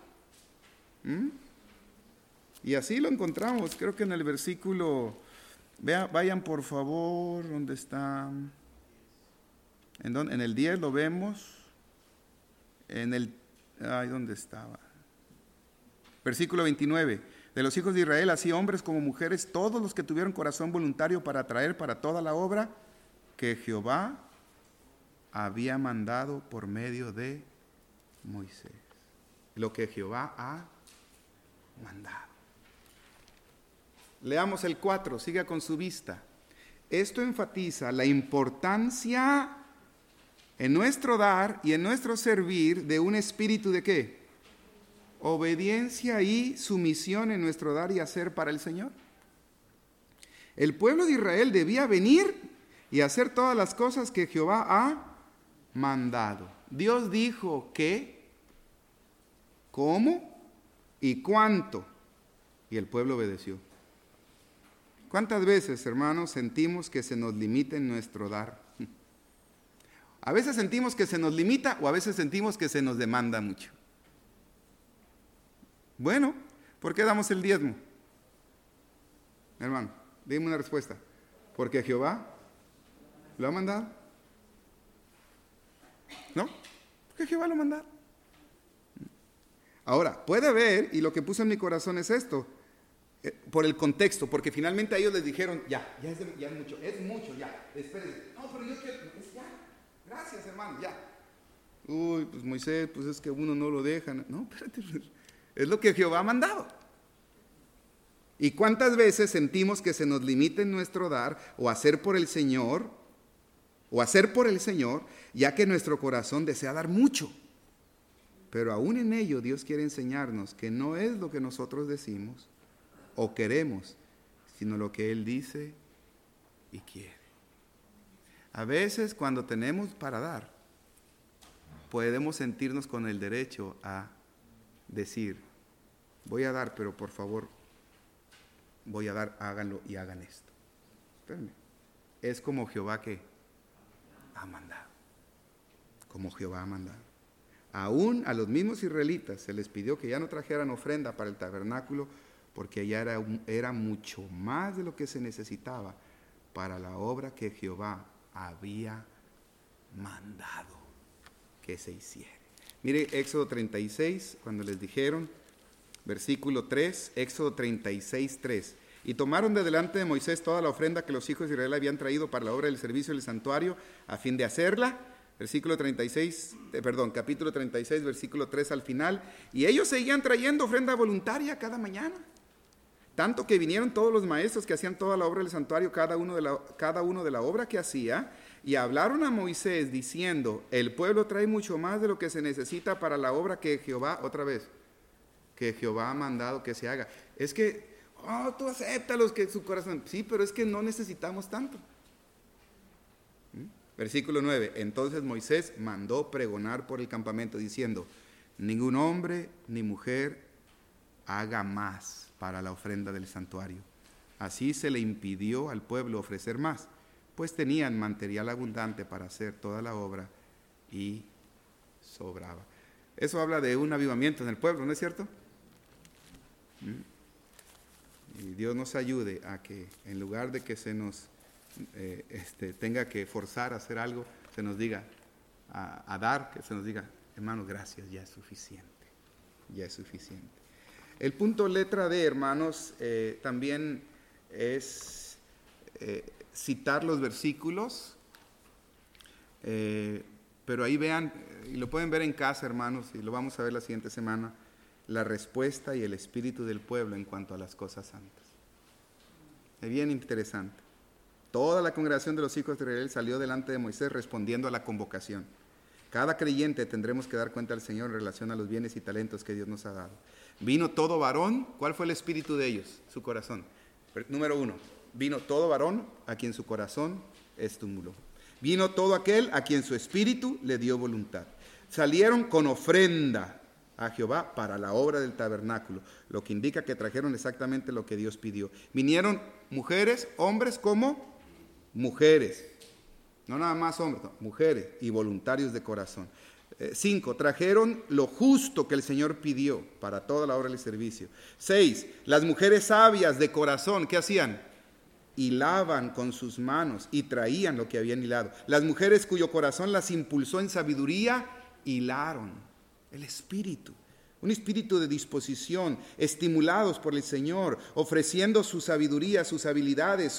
Y así lo encontramos, creo que en el versículo, vayan por favor, ¿dónde está? En el 10 lo vemos, ¿dónde estaba? Versículo 29, de los hijos de Israel, así hombres como mujeres, todos los que tuvieron corazón voluntario para traer para toda la obra que Jehová había mandado por medio de Moisés. Lo que Jehová ha mandado. Leamos el 4, siga con su vista. Esto enfatiza la importancia en nuestro dar y en nuestro servir de un espíritu de ¿qué? Obediencia y sumisión en nuestro dar y hacer para el Señor. El pueblo de Israel debía venir y hacer todas las cosas que Jehová ha mandado. Dios dijo qué, cómo y cuánto, y el pueblo obedeció. ¿Cuántas veces, hermanos, sentimos que se nos limita en nuestro dar? A veces sentimos que se nos limita o a veces sentimos que se nos demanda mucho. Bueno, ¿por qué damos el diezmo? Hermano, dime una respuesta. ¿Porque Jehová lo ha mandado? ¿No? Porque Jehová lo ha mandado. Ahora, puede haber, y lo que puse en mi corazón es esto, por el contexto, porque finalmente a ellos les dijeron, ya es mucho, ya, espérense. No, pero yo quiero, ya, gracias hermano, ya. Uy, pues Moisés, pues es que uno no lo deja. No, espérate, es lo que Jehová ha mandado. ¿Y cuántas veces sentimos que se nos limita en nuestro dar o hacer por el Señor, ya que nuestro corazón desea dar mucho? Pero aún en ello Dios quiere enseñarnos que no es lo que nosotros decimos o queremos, sino lo que Él dice y quiere. A veces cuando tenemos para dar, podemos sentirnos con el derecho a decir, voy a dar, pero por favor, voy a dar, háganlo y hagan esto. Espérenme. Es como Jehová que ha mandado. Como Jehová ha mandado. Aún a los mismos israelitas se les pidió que ya no trajeran ofrenda para el tabernáculo, porque allá era mucho más de lo que se necesitaba para la obra que Jehová había mandado que se hiciera. Mire Éxodo 36, cuando les dijeron, versículo 3, Éxodo 36, 3. Y tomaron de delante de Moisés toda la ofrenda que los hijos de Israel habían traído para la obra del servicio del santuario, a fin de hacerla. Capítulo 36, versículo 3 al final. Y ellos seguían trayendo ofrenda voluntaria cada mañana. Tanto que vinieron todos los maestros que hacían toda la obra del santuario, cada uno de la obra que hacía, y hablaron a Moisés diciendo, el pueblo trae mucho más de lo que se necesita para la obra que Jehová, otra vez, que Jehová ha mandado que se haga. Es que, tú acéptalos que su corazón, sí, pero es que no necesitamos tanto. Versículo 9, entonces Moisés mandó pregonar por el campamento diciendo, ningún hombre ni mujer haga más para la ofrenda del santuario. Así se le impidió al pueblo ofrecer más, pues tenían material abundante para hacer toda la obra y sobraba. Eso habla de un avivamiento en el pueblo, ¿no es cierto? Y Dios nos ayude a que en lugar de que se nos tenga que forzar a hacer algo, se nos diga a dar, que se nos diga, hermano, gracias, ya es suficiente, ya es suficiente. El punto letra D, hermanos, también es citar los versículos, pero ahí vean, y lo pueden ver en casa, hermanos, y lo vamos a ver la siguiente semana, la respuesta y el espíritu del pueblo en cuanto a las cosas santas. Es bien interesante. Toda la congregación de los hijos de Israel salió delante de Moisés respondiendo a la convocación. Cada creyente tendremos que dar cuenta al Señor en relación a los bienes y talentos que Dios nos ha dado. Vino todo varón, ¿cuál fue el espíritu de ellos? Su corazón. Número 1, vino todo varón a quien su corazón estimuló. Vino todo aquel a quien su espíritu le dio voluntad. Salieron con ofrenda a Jehová para la obra del tabernáculo, lo que indica que trajeron exactamente lo que Dios pidió. Vinieron mujeres, hombres como mujeres, no nada más hombres, no, mujeres y voluntarios de corazón. 5, trajeron lo justo que el Señor pidió para toda la obra del servicio. 6, las mujeres sabias de corazón, ¿qué hacían? Hilaban con sus manos y traían lo que habían hilado. Las mujeres cuyo corazón las impulsó en sabiduría, hilaron el espíritu. Un espíritu de disposición, estimulados por el Señor, ofreciendo su sabiduría, sus habilidades,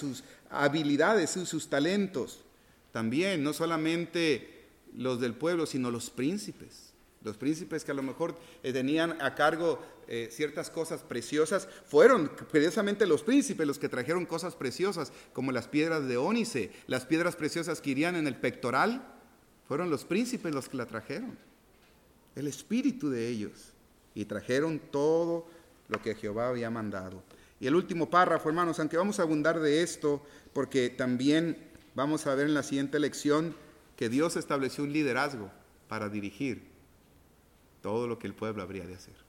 sus talentos. También, no solamente los del pueblo, sino los príncipes que a lo mejor tenían a cargo ciertas cosas preciosas, fueron precisamente los príncipes los que trajeron cosas preciosas, como las piedras de ónice, las piedras preciosas que irían en el pectoral, fueron los príncipes los que la trajeron, el espíritu de ellos, y trajeron todo lo que Jehová había mandado. Y el último párrafo, hermanos, aunque vamos a abundar de esto, porque también vamos a ver en la siguiente lección que Dios estableció un liderazgo para dirigir todo lo que el pueblo habría de hacer.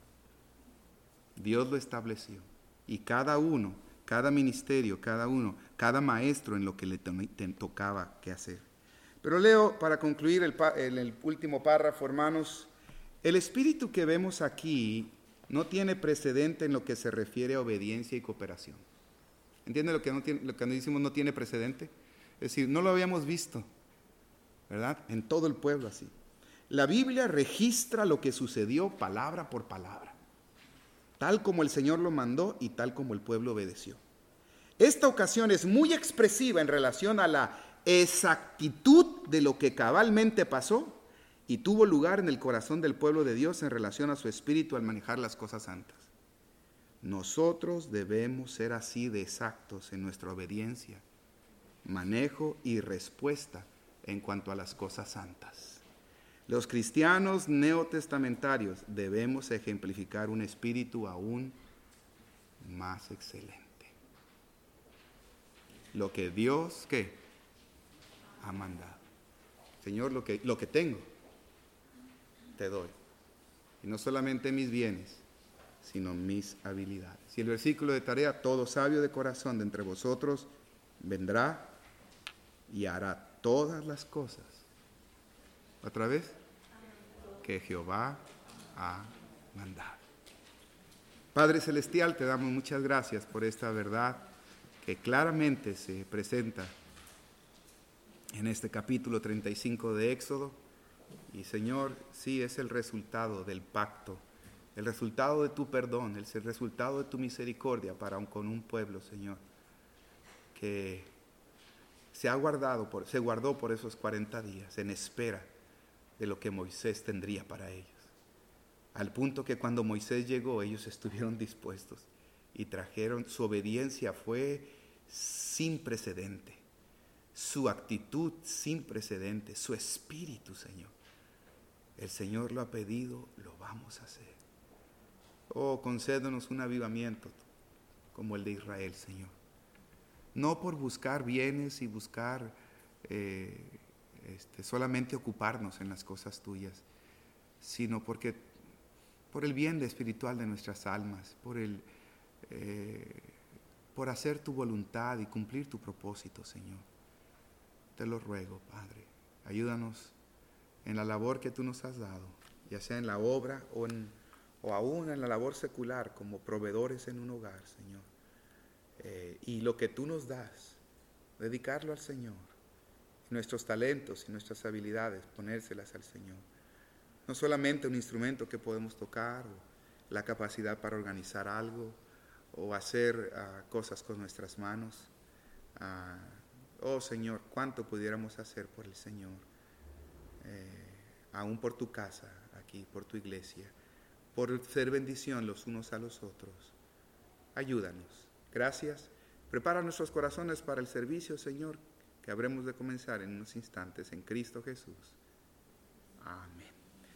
Dios lo estableció. Y cada uno, cada ministerio, cada maestro en lo que le tocaba que hacer. Pero leo para concluir el último párrafo, hermanos. El espíritu que vemos aquí no tiene precedente en lo que se refiere a obediencia y cooperación. ¿Entienden lo que decimos no tiene precedente? Es decir, no lo habíamos visto, ¿verdad? En todo el pueblo así. La Biblia registra lo que sucedió palabra por palabra, tal como el Señor lo mandó y tal como el pueblo obedeció. Esta ocasión es muy expresiva en relación a la exactitud de lo que cabalmente pasó y tuvo lugar en el corazón del pueblo de Dios en relación a su espíritu al manejar las cosas santas. Nosotros debemos ser así de exactos en nuestra obediencia, manejo y respuesta en cuanto a las cosas santas. Los cristianos neotestamentarios debemos ejemplificar un espíritu aún más excelente. Lo que Dios, ¿qué? Ha mandado. Señor, lo que tengo, te doy. Y no solamente mis bienes, sino mis habilidades. Y el versículo de tarea, todo sabio de corazón de entre vosotros vendrá y hará todas las cosas. ¿Otra vez? Que Jehová ha mandado. Padre Celestial, te damos muchas gracias por esta verdad que claramente se presenta en este capítulo 35 de Éxodo. Y Señor, sí es el resultado del pacto, el resultado de tu perdón, el resultado de tu misericordia para con un pueblo, Señor, que se guardó por esos 40 días en espera de lo que Moisés tendría para ellos. Al punto que cuando Moisés llegó, ellos estuvieron dispuestos y trajeron, su obediencia fue sin precedente, su actitud sin precedente, su espíritu, Señor. El Señor lo ha pedido, lo vamos a hacer. Oh, concédenos un avivamiento como el de Israel, Señor. No por buscar bienes y buscar solamente ocuparnos en las cosas tuyas, sino por el bien espiritual de nuestras almas, por hacer tu voluntad y cumplir tu propósito, Señor. Te lo ruego, Padre. Ayúdanos en la labor que tú nos has dado, ya sea en la obra o aún en la labor secular como proveedores en un hogar, Señor. Y lo que tú nos das, dedicarlo al Señor. Nuestros talentos y nuestras habilidades, ponérselas al Señor. No solamente un instrumento que podemos tocar, o la capacidad para organizar algo, o hacer cosas con nuestras manos. Oh Señor, cuánto pudiéramos hacer por el Señor, aún por tu casa, aquí, por tu iglesia, por ser bendición los unos a los otros. Ayúdanos. Gracias. Prepara nuestros corazones para el servicio, Señor, que habremos de comenzar en unos instantes en Cristo Jesús. Amén.